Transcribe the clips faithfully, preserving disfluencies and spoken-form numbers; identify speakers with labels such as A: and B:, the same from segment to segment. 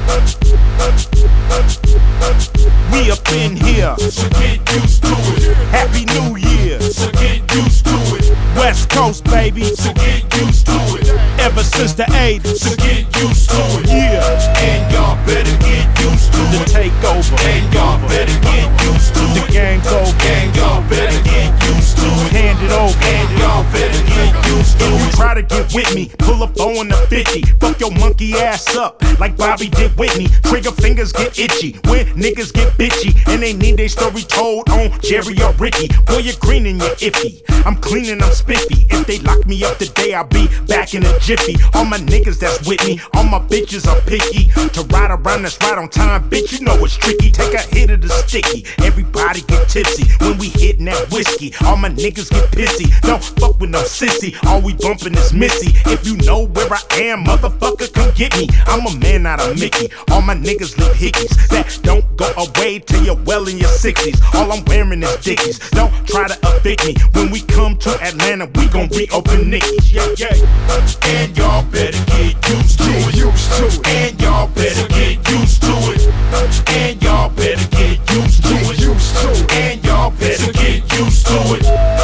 A: We up in here,
B: so get used to it.
A: Happy New Year,
B: so get used to it.
A: West Coast baby,
B: so get used to it.
A: Ever since the eighties,
B: so get used to it.
A: Yeah,
B: and y'all better get used to
A: the
B: it.
A: takeover,
B: And y'all better get used to
A: the
B: it.
A: gang's over,
B: And y'all better get used to it.
A: hand it over.
B: And y'all better get used to
A: If you
B: it.
A: try to get with me, pull up on the fifty. Fuck your monkey ass up like Bobby did Whitney. Trigger fingers get itchy when niggas get bitchy, and they need their story told on Jerry or Ricky. Boy, you're green and you're iffy. I'm clean and I'm spiffy. If they lock me up today, I'll be back in a jiffy. All my niggas that's with me, all my bitches are picky. To ride around that's right on time, bitch, you know it's tricky. Take a hit of the sticky. Everybody get tipsy when we hitting that whiskey. All my niggas get pissy. Don't fuck with no sissy. All we bumping is Missy. If you know where I am, motherfucker, come get me. I'm a man, not a Mickey. All my niggas live hickeys that don't go away till you're well in your sixties. All I'm wearing is Dickies. Don't try to evict me. When we come to Atlanta, we gon' reopen Nicky's. Yeah, yeah.
B: And y'all better get used to it.
C: Used to it.
B: And y'all better get used to it. And y'all better get used to it.
C: Used to it.
B: And y'all better get used to it.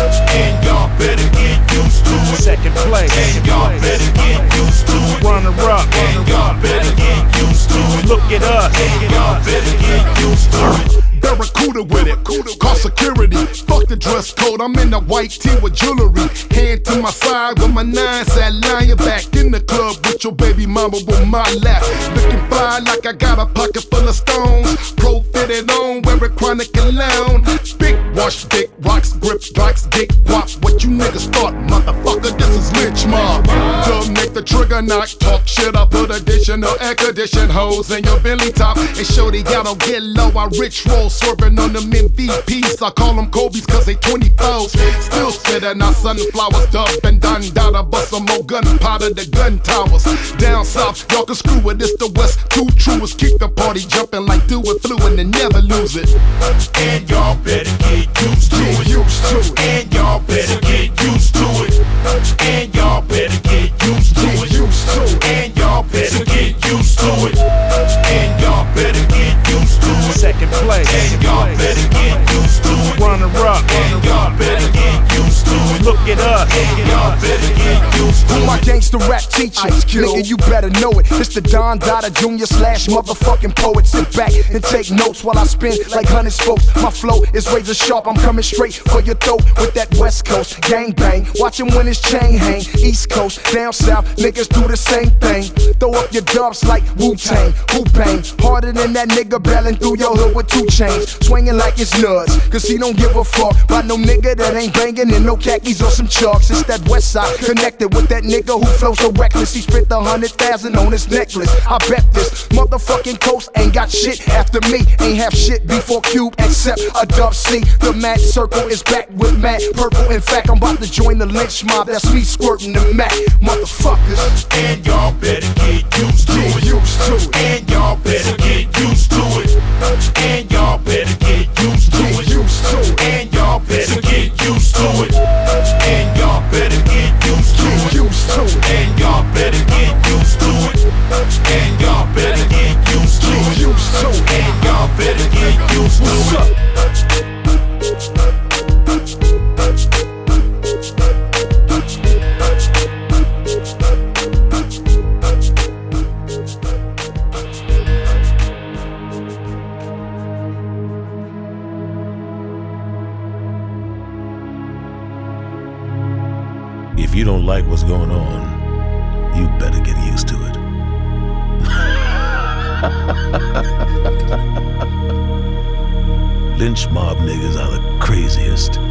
B: And y'all better get used to it.
A: Second place.
B: And y'all better get used to it.
A: Runner up.
B: And y'all better get used to it.
A: Look at us.
B: And y'all better get used to it.
C: Barracuda with it, call security. Fuck the dress code, I'm in a white tee with jewelry. Hand to my side with my nine sat lying back in the club with your baby mama on my lap. Looking fine like I got a pocket full of stones. Pro fitted on, wearing chronic and lounge. Big wash, big rocks, grip rocks, dick wop. What you niggas thought, motherfucker, this is lynch mob. Dub make the trigger knock, talk shit, I put additional air condition hoes in your belly top. And shorty, y'all don't get low, I rich roll. Swerving on them M V Ps, I call them Kobe's cause they twenty-fours. Still sitting on sunflowers, dub and done dada, bust some more gunpowder, the gun towers. Down south, y'all can screw it, it's the west, two truest. Keep the party jumping like do it fluid and never lose it.
B: And y'all better get used to it.
C: Used to it.
B: And y'all better get used to it. And y'all better get used to it.
C: Used to it.
B: And y'all better get used to it. And y'all better get used to it.
A: Second place.
B: And y'all better get used to it.
A: Runner up.
B: And y'all better get used to it.
A: Look at us.
B: And y'all better get used to
D: Who my
B: it.
D: gangster rap teacher? Nigga, you better know it. It's the Don Dada Junior slash motherfucking poet. Sit back and take notes while I spin like hundred spokes. My flow is razor sharp. I'm coming straight for your throat with that West Coast gang bang. Watch him when his chain hang. East Coast, down south, niggas do the same thing. Throw up your dubs like Wu-Tang, Wu-Bang. Harder than that nigga bailing through your hood with two chains. Swinging like it's nuts, cause he don't give a fuck about no nigga that ain't banging in no khakis or some chucks. It's that West Side connected with that nigga who flows so reckless. He spent a hundred thousand on his necklace. I bet this motherfucking coast ain't got shit after me. Ain't have shit before Cube except a dub C. The Mad Circle is back with Mad Purple. In fact, I'm about to join the lynch mob. That's me squirting the Mac, motherfuckers.
B: And y'all better get used to it.
C: Used to it.
B: And y'all better get used to it. And y'all better get used to it.
C: Used to it.
B: And y'all better get used to it. And y'all better get used to it.
C: Used to it.
B: And y'all better get used to it. And y'all better get used to it.
C: Used to it.
B: And y'all better get used to it.
E: If you don't like what's going on, you better get used to it. Lynch mob niggas are the craziest.